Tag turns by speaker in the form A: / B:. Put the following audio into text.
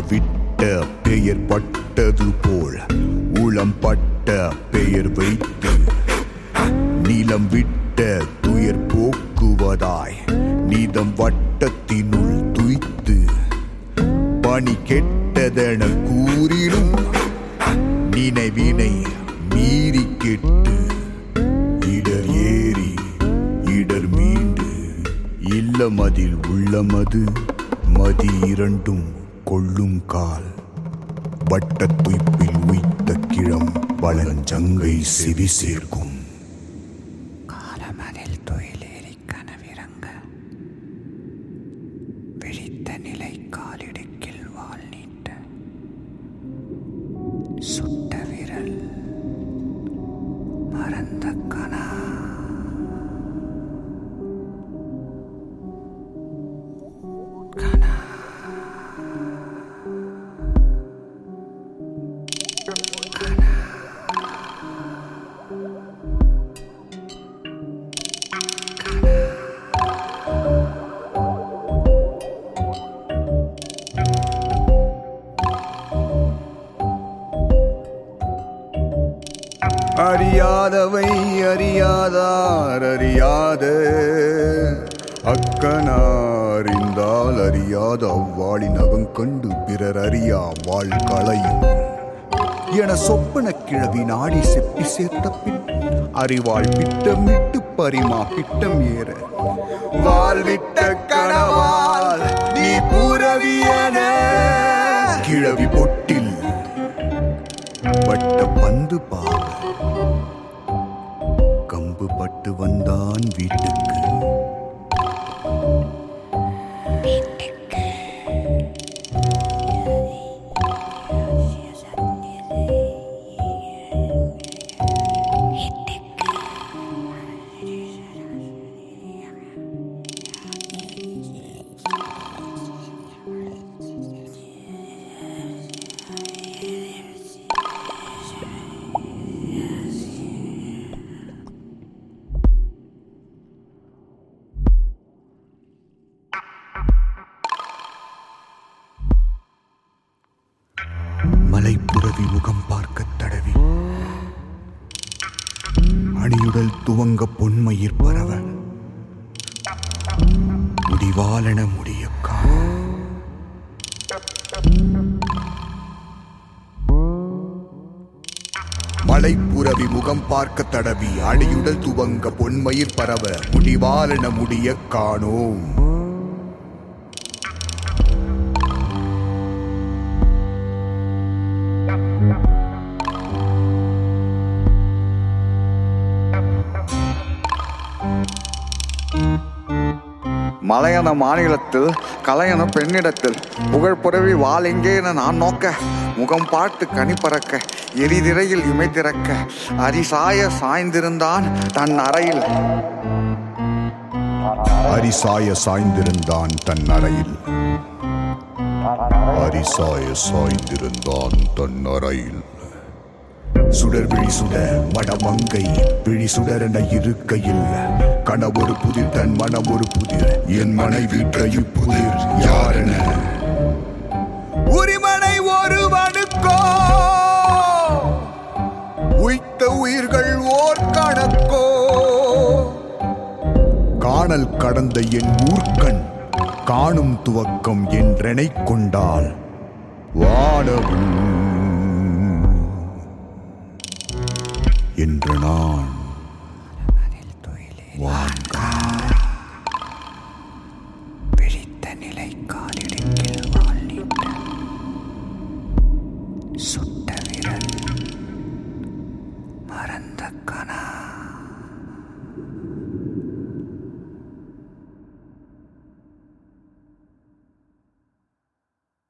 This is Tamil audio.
A: விட்ட பெயர் பட்டது போல் உளம் பட்ட பெயர் வைத்து நீளம் விட்ட துயர் போக்குவதாய் நீதம் வட்டத்தினுள் துய்த்து பணி கெட்டதென கூறினும் நினைவினை மீறி கெட்டு இடர் ஏறி இடர் மீண்டு இல்லமதில் உள்ளமது மதி இரண்டும் கொள்ளும் கால் வட்டத் துய்ப்பில் உய்த்த கிழம் வளஞ்சங்கை செவி சேர்க்கும்
B: காலமதில் தொழிலேறி கனவிறங்க விழித்த நிலை காலிடுக்கில் வால் நீட்ட சுட்ட விரல் மறந்த கனா
A: அறியாதவை அறியாதார் அறியாத அக்கனாரிந்தால் அறியாத அவ்வாளின் அகங்கண்டு பிறர் அறியா வாழ் களையும் என சொப்பன கிழவி நாடி செப்பி சேர்த்த பின் அறிவாள் பிட்டமிட்டு பரிமா பிட்டம் ஏற வாழ்விட்ட கனவால் நீ புறவியன கிழவி பொட்டில் வட்ட பந்து பாவ கம்பு பட்டு வந்தான் வீட்டுக்கு மலைப்புறவி முகம் பார்க்க தடவி அணியுடல் துவங்க பொன்மயிர் பரவ முடிவாலென முடிய மலைப்புறவி முகம் பார்க்க தடவி அணியுடல் துவங்க பொன்மயிர் பரவ முடிவாலென முடிய காணோம்.
C: மலையன மாநிலத்தில் கலையன பெண்ணிடத்தில் புகழ் புறவி வாள் எங்கே என நான் நோக்க முகம் பார்த்து கனி பறக்க எரிதிரையில் இமை திறக்க அரிசாய சாய்ந்திருந்தான் தன் அறையில்
A: அரிசாய சாய்ந்திருந்தான் தன் அறையில் அரிசாய சாய்ந்திருந்தான் தன் அறையில் சுடர் விழி சுடர் மடமங்கை விழி சுடரென இருக்கையில் கனவொரு புதிர் தன் மனம் ஒரு புதிர் என் மனைவி புதிர் யாரென உரிமனை ஒருவனுக்கோ உய்த்த உயிர்கள் ஓர் கணக்கோ காணல் கடந்த என் ஊர்க்கண் காணும் துவக்கம் என்றெனை கொண்டால் வானவும் என்று நான்
B: விழித்த நிலை காலிடுக்கில் வால் நீட்ட சுட்ட விரல் மறந்த கனா